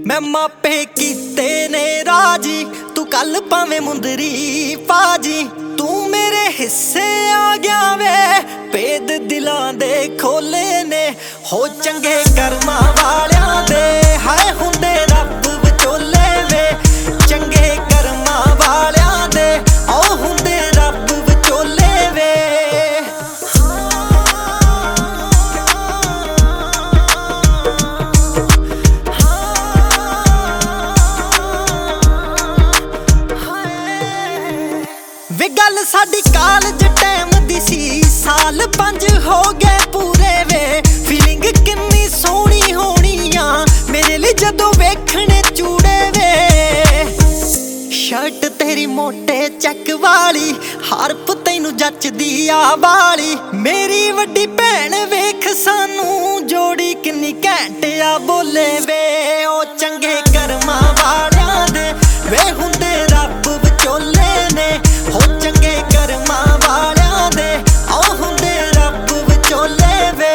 मैं मापे कीते ने राजी, तू कल भावें मुंदरी पाजी। तू मेरे हिस्से आ गया वे, भेद दिलां दे खोले ने। हो चंगे कर्मां वालियां दे, हाय हुंदे रब विचोले वे। चंगे कर्मां वालियां दे, ओ हुंदे रब विचोले वे। वे गल साडी कालज टाइम दी सी, साल 5 हो गए पूरे वे। फीलिंग किन्नी सोहनी होनी आ मेरे लिए जदों वेखने चूड़े वे। शर्ट तेरी मोटे चेक वाली, हारप तैनू जचदी आ वाली। मेरी वड्डी भैन वेख सानू जोड़ी किन्नी घैंट आ बोले वे। ओ चंगे कर्मां वालियां दे, वे हुंदे रब विचोले ने। हो चंगे कर्मां वालियां दे, ओ हुंदे रब विचोले वे।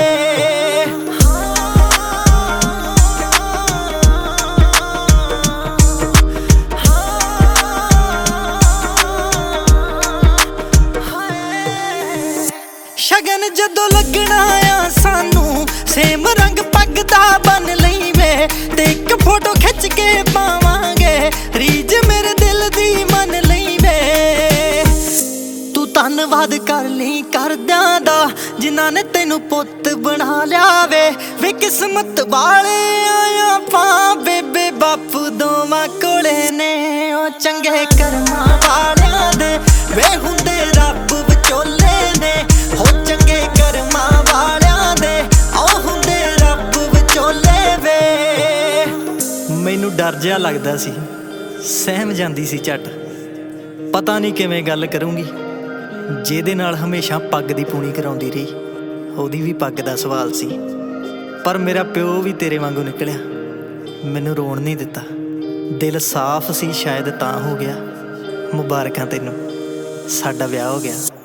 शगन जदों लगना आ सानू, सेम रंग पग दा बन लई वे। ते एक फोटो खिच के पावांगे, रीज मेरे दिल दी मन लई वे। तू धन्नवाद कर ली करदियां दा, जिन्हां ने तैनू पुत्त बना लिया वे। वे किस्मत वाले आया पां, बेबे बापू दोवां कोले ने। ओ चंगे कर्मां वालियां दे, वे हुंदे रब विचोले ने। हो चंगे कर्मां वालियां दे, ओ हुंदे रब विचोले वे। मैनू डर जिहा लगदा सी, सहम जांदी सी झट। पता नहीं किवें गल करूँगी, ਜਿਹਦੇ ਨਾਲ ਹਮੇਸ਼ਾ ਪੱਗ ਦੀ ਪੂਣੀ ਕਰਾਉਂਦੀ ਰਹੀ, ਉਹਦੀ ਵੀ ਪੱਗ ਦਾ ਸਵਾਲ ਸੀ। ਪਰ ਮੇਰਾ ਪਿਓ ਵੀ ਤੇਰੇ ਵਾਂਗੂ ਨਿਕਲਿਆ, ਮੈਨੂੰ ਰੋਣ ਨਹੀਂ ਦਿੱਤਾ। ਦਿਲ ਸਾਫ਼ ਸੀ ਸ਼ਾਇਦ ਤਾਂ ਹੋ ਗਿਆ। ਮੁਬਾਰਕਾਂ ਤੈਨੂੰ, ਸਾਡਾ ਵਿਆਹ ਹੋ ਗਿਆ।